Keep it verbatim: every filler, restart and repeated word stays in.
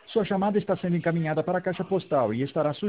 Sua chamada está sendo encaminhada para a caixa postal e estará sujeita